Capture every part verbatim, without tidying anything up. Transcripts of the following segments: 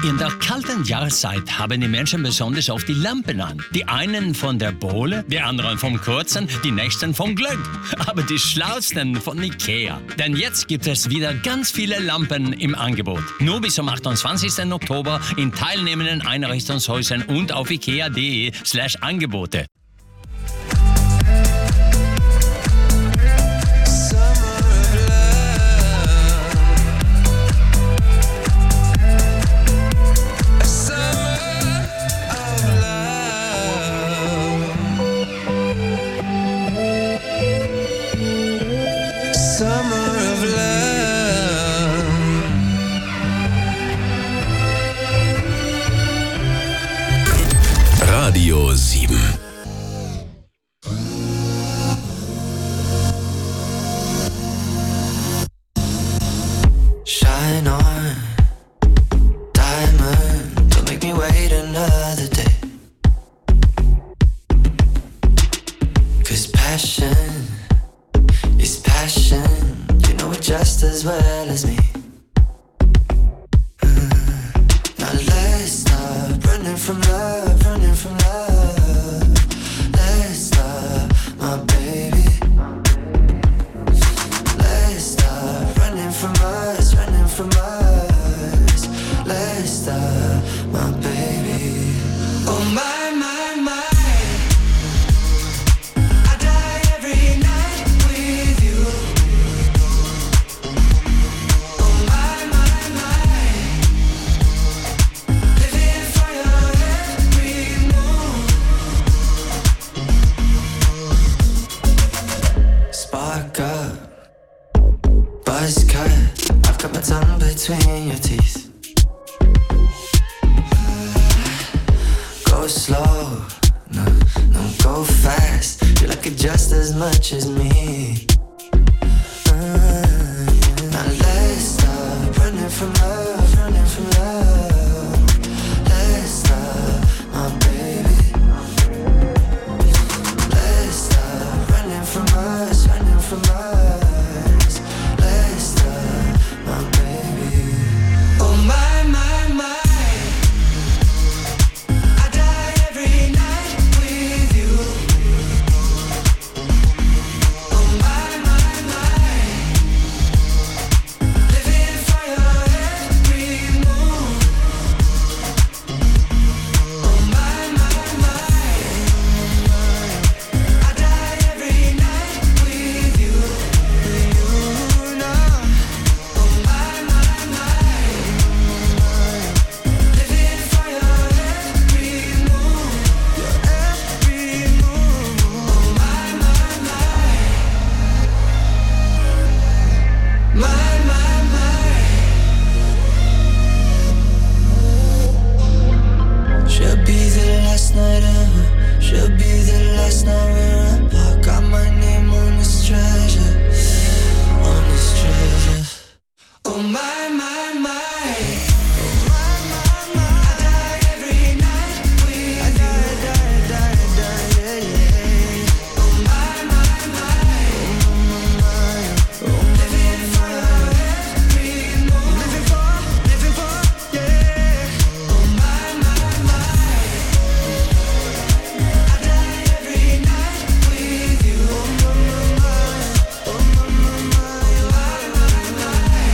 In der kalten Jahreszeit haben die Menschen besonders oft die Lampen an. Die einen von der Bowle, die anderen vom Kurzen, die nächsten vom Glöck. Aber die schlausten von Ikea. Denn jetzt gibt es wieder ganz viele Lampen im Angebot. Nur bis zum achtundzwanzigsten Oktober in teilnehmenden Einrichtungshäusern und auf ikea.de slash Angebote. Radio sieben. Shine on, diamond, don't make me wait another day. 'Cause passion is passion, you know it just as well as me. Now let's stop running from love, running from love. Let's stop, my baby. Let's stop running from us, running from us. Let's stop, my baby. Oh my, my, my. I die every night with you. Oh my, my, my. Living for your every move. Spark up, buzz cut. I've got my tongue between your teeth. Go slow, no, no, go fast. You like it just as much as me. Uh, now let's stop running from love, running from love. Let's stop, my baby. Let's stop running from us, running from us. Let's stop, my baby. Oh my, my, my. I die every night with you. Oh my, my, my. Living for your every move. Oh my, my, my. I die every night with you. With you now. Oh my, my, my. Living for your every move. Your every move. Oh my, my, my. My, my, my. Should be the last night ever. Should be the last night we're apart. Got my name on this treasure. On this treasure. Oh my, my, my. Oh my, my, my. I die every night with I die, you. die, die, die, yeah, yeah. Oh my, my, my. Oh my, my, my. Living for your every move. Living for, living for, yeah. Oh my, my, my. I die every night with you. Oh my, my, my. Oh my, my, my. Oh my, my, my.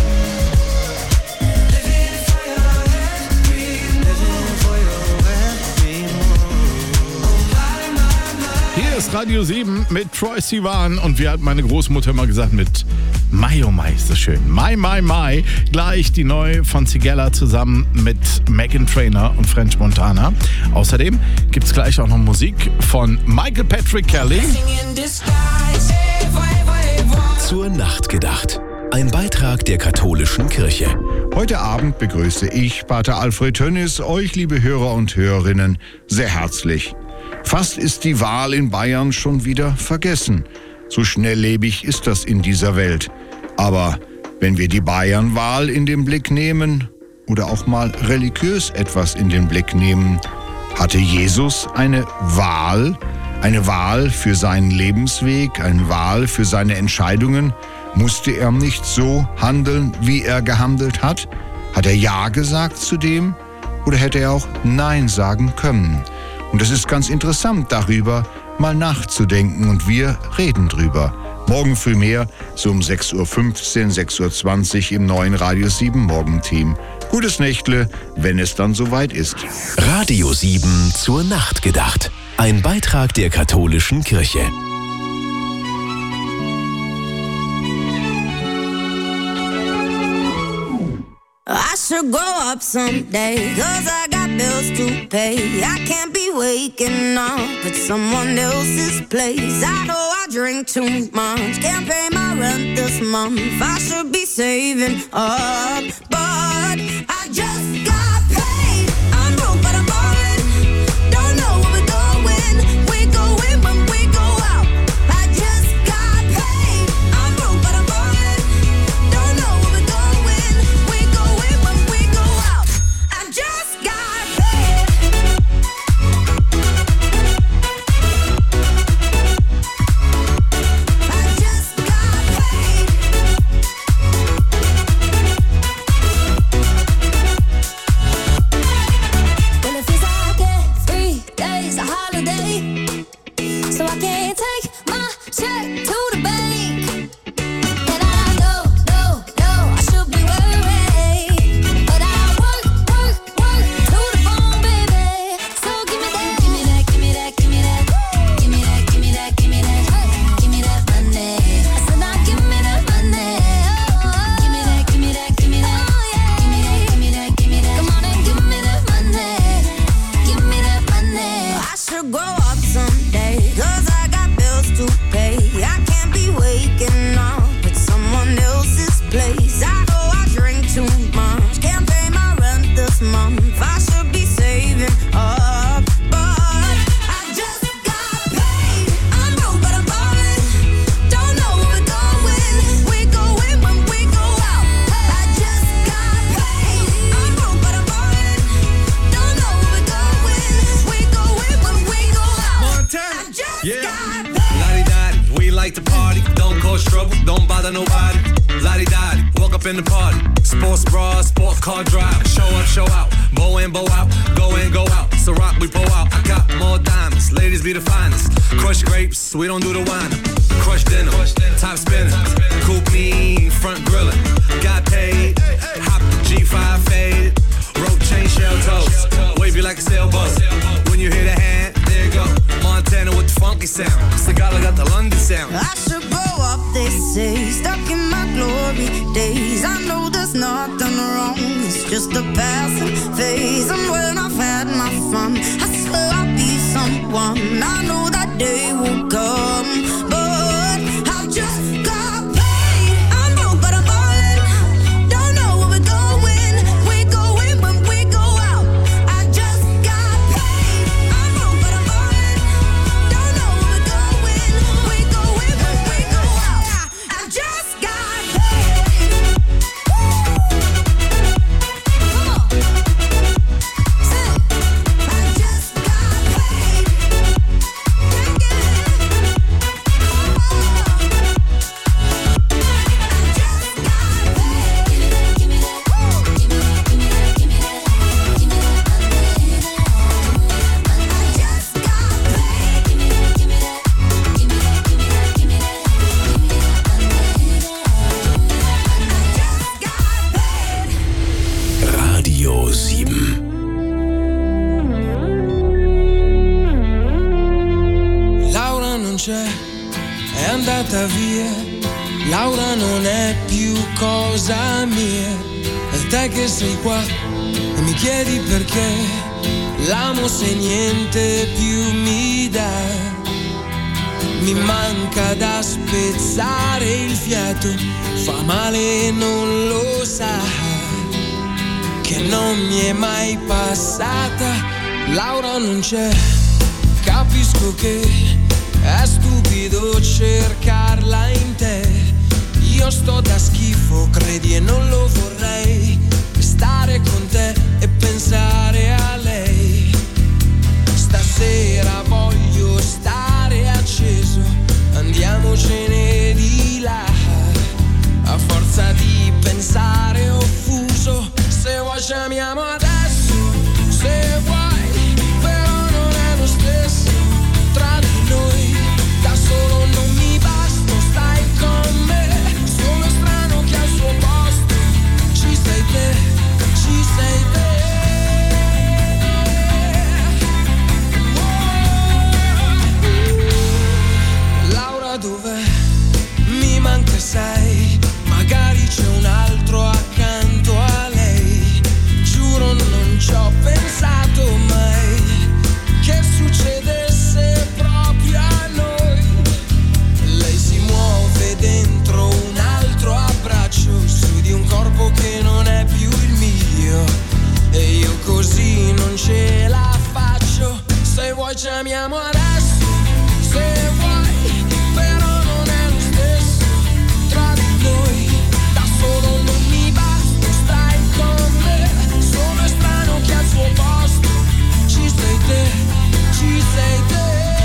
Living for your every move. Living for your every move. Oh my, my, my. Hier ist Radio sieben mit Troye Sivan und wie hat meine Großmutter mal gesagt, mit Mai, oh Mai ist das schön. Mai, Mai, Mai. Gleich die neue von Sigella zusammen mit Meghan Trainor und French Montana. Außerdem gibt es gleich auch noch Musik von Michael Patrick Kelly. Zur Nacht gedacht. Ein Beitrag der katholischen Kirche. Heute Abend begrüße ich, Pater Alfred Tönnis, euch, liebe Hörer und Hörerinnen, sehr herzlich. Fast ist die Wahl in Bayern schon wieder vergessen. So schnelllebig ist das in dieser Welt. Aber wenn wir die Bayernwahl in den Blick nehmen oder auch mal religiös etwas in den Blick nehmen, hatte Jesus eine Wahl, eine Wahl für seinen Lebensweg, eine Wahl für seine Entscheidungen. Musste er nicht so handeln, wie er gehandelt hat? Hat er Ja gesagt zu dem oder hätte er auch Nein sagen können? Und es ist ganz interessant, darüber mal nachzudenken und wir reden drüber. Morgen früh mehr, so um sechs Uhr fünfzehn, sechs Uhr zwanzig im neuen Radio sieben Morgenteam. Gutes Nächtle, wenn es dann soweit ist. Radio sieben zur Nacht gedacht. Ein Beitrag der katholischen Kirche. I should grow up someday, cause I got bills to pay. I can't be waking up at someone else's place. I know I drink too much, can't pay my rent this month. I should be saving up, but I just got paid. I'm broke but I'm ballin', don't know where we're going. We go in when we go out. I just got paid. I'm broke but I'm ballin', don't know where we're going. We go in when we go out. I just got paid. I just got paid. Well, it feels like every day's a holiday, so I can't take my check to the bank. And I know, know, know I should be worried, but I work, work, work to the bone, baby. So give me that, give me that, give me that, give me that, give me that, give me that, give me that, give me that money. I said now give me that money. Give me that, give me that, give me that, give me that, give me that, give me that. Come on and give me that money. Give me that money. I should grow up someday, cause I got bills to pay. I can't be waking up at someone else's place. I know I drink too much, can't pay my rent this month. I should be saving up, but I just got paid. I'm broke but I'm ballin', don't know where we're going. We go in when we go out. I just got paid. I'm broke but I'm ballin', don't know where we're going. We go in when we go out. I just got paid. Lottie-dottie, we like to party. Don't cause trouble, don't bother nobody. Lottie-dottie, walk up in the party. Sports bra, sports car drive. Show up, show out. Bow in, bow out. Go in, go out. So rock, we pull out. I got more diamonds. Ladies be the finest. Crush grapes, we don't do the wine. Crush dinner, top spinner. Coupe mean, front griller. Got paid. Hop the G five faded. Rope chain, shell toes. Wave you like a sailboat. When you hear the hand, there you go. Montana with the funky sound. Sagala got the London sound. I should grow up, they say, stuck in my glory days. I know there's nothing wrong, it's just a passing phase. And when I've had my fun, I swear I'll be someone. I know that day will come, but I've just got paid. I'm broke but I'm ballin', don't know where we're going. We go in when we go out. I just got paid. I'm broke but I'm ballin', don't know where we're going. We go in when we go out. I just got paid. Come on, sing. I just got paid. Take it. Radio sieben. Laura non c'è, è andata via. Laura non è più cosa mia. E te che sei qua e mi chiedi perché l'amo se niente più mi dà. Mi manca da spezzare il fiato, fa male e non lo sa, che non mi è mai passata. Laura non c'è, capisco che è stupido cercarla in te. Io sto da schifo, credi, e non lo vorrei. Stare con te e pensare a lei. Stasera voglio stare acceso, andiamocene di là. A forza di pensare ho fuso, se così non ce la faccio. Se vuoi ci amiamo adesso, se vuoi, però non è lo stesso tra di noi. Da solo non mi basta, stai con me. Sono strano che al suo posto ci sei te, ci sei te.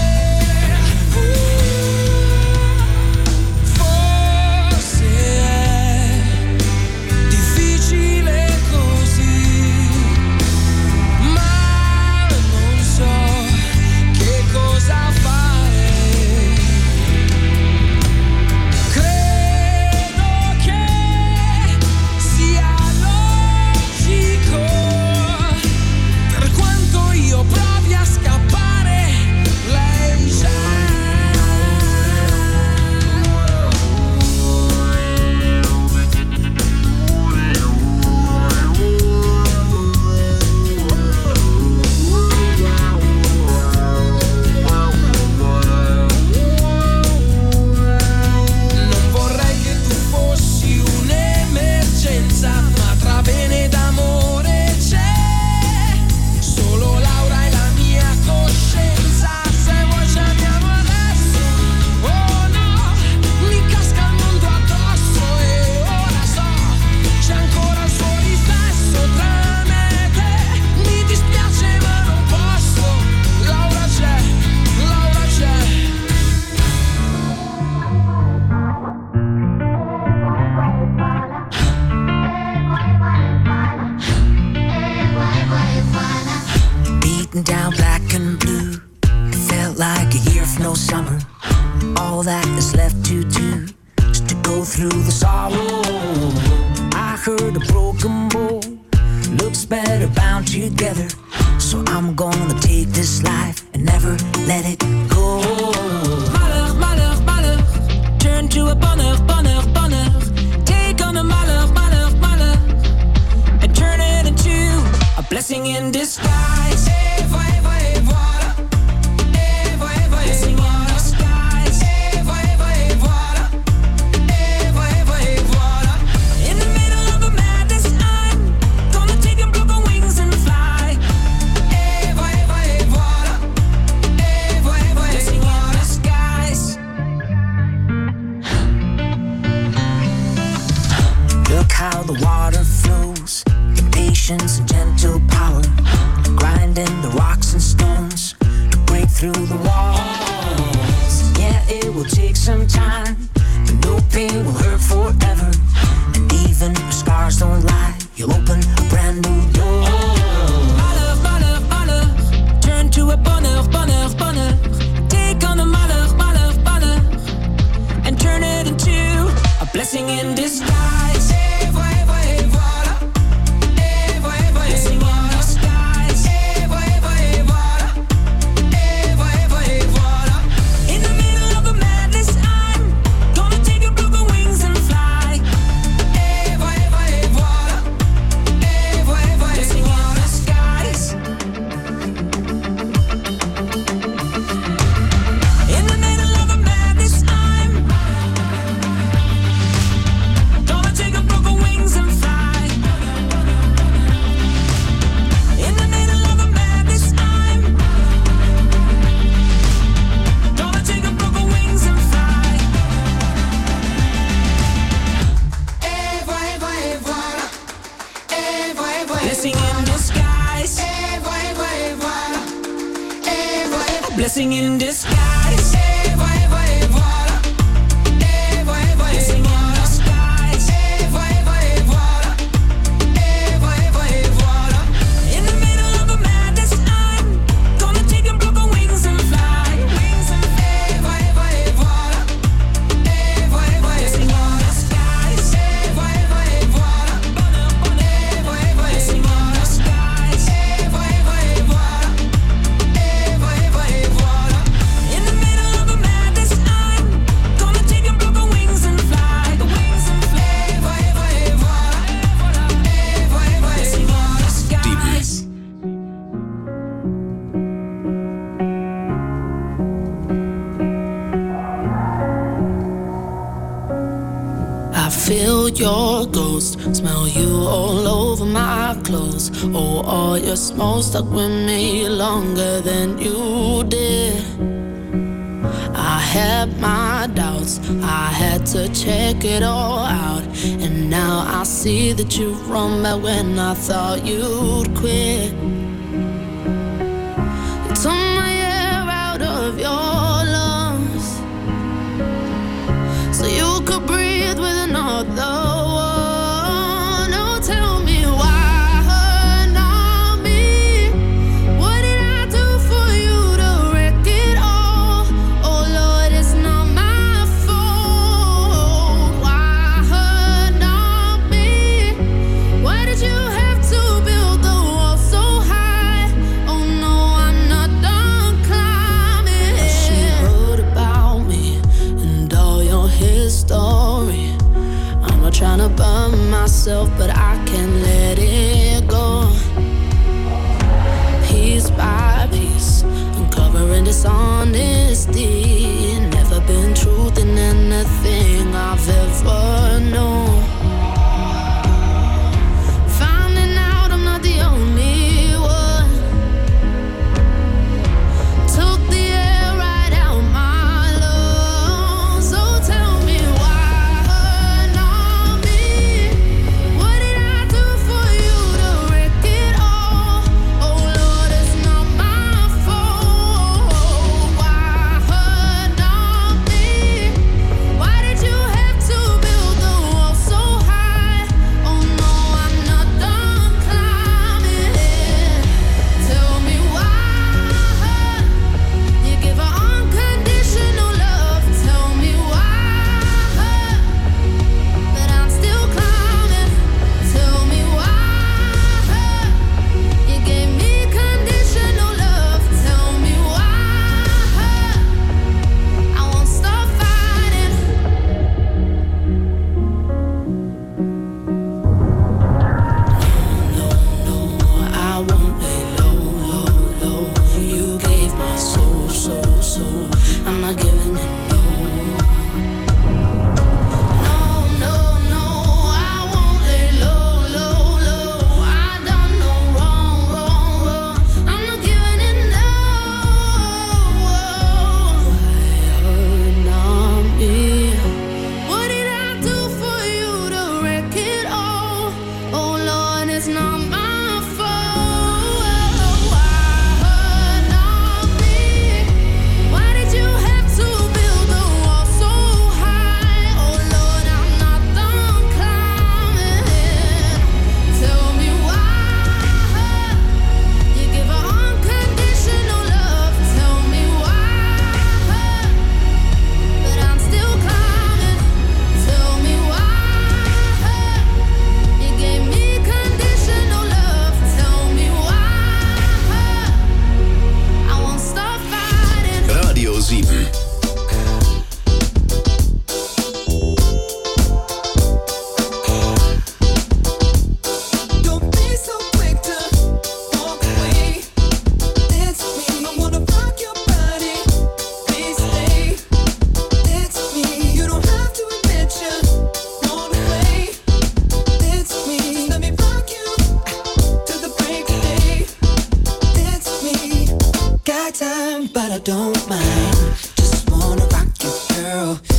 Down black and blue, it felt like a year of no summer. All that is left to do is to go through the sorrow. I heard a broken bowl looks better bound together, so I'm gonna take this life and never let it go. Malheur, malheur, malheur, turn to a bonheur, bonheur, bonheur. Take on a malheur, malheur, malheur, and turn it into a blessing in disguise. How the water flows, in patience and gentle power, grinding the rocks and stones to break through the walls. Yeah, it will take some time, but no pain will hurt forever. And even if scars don't lie, you'll open a brand new door. Malheur, malheur, malheur, turn to a bonheur, bonheur, bonheur. Take on a malheur, malheur, malheur, and turn it into a blessing in disguise. Blessing in disguise. Et voilà, et voilà, et voilà, et voilà. Blessing in disguise. Et voilà, et voilà, et voilà, et voilà. In the middle of a madness, I'm gonna take your broken wings and fly. Wings and fly. Et voilà, et voilà, et voilà, et voilà. Blessing in disguise. Et voilà, et voilà, bonheur, bonheur. Et voilà, et voilà. Blessing in disguise. Et voilà, et voilà, et voilà, et voilà, et voilà. your ghost. Smell you all over my clothes. Oh, all your smoke stuck with me longer than you did. I had my doubts, I had to check it all out. And now I see that you've run back when I thought you'd quit. You took my air out of your lungs so you could breathe with another one. Oh, tell me why, not me. What did I do for you to wreck it all? Oh Lord, it's not my fault. Why, not me. Why did you have to build the wall so high? Oh no, I'm not done climbing. She wrote about me and all your history. I'm not trying to burn myself, but I can't let it go. Piece by piece, uncovering dishonesty. Never been truth in anything I've ever known. Finding out I'm not the only one. Took the air right out my lungs. So tell me why, not me. What did I do for you to wreck it all? Oh Lord, it's not my fault. Why, not me. Why did you have to build the wall so high? Oh no, I'm not done climbing. Tell me why. You give her unconditional love. Tell me why. But I'm still climbing. Tell me why. You gave me conditional love. Tell me why. I won't stop fighting. No, no, I won't lay low, low, low. You gave my soul, soul, soul. I'm not giving it, no. No, no, no, I won't lay low, low, low. I done no wrong, wrong, wrong. I'm not giving it, no. Why, not me. What did I do for you to wreck it all? Oh Lord, it's not my fault. Why, not me. Why did you have to build the wall so high? Oh Lord, I'm not done climbing. Tell me why. You give her unconditional love. Tell me why. But I'm still climbing. Tell me why. You gave me conditional love. Tell me why. I won't stop fighting. Radio sieben. Don't be so quick to walk away. Dance with me. I wanna rock your body. Please stay. Dance with me. You don't have to admit you wanna play. Dance with me. Just let me rock you to the break of day. Dance with me. Got time, but I don't mind. Just wanna rock you, girl.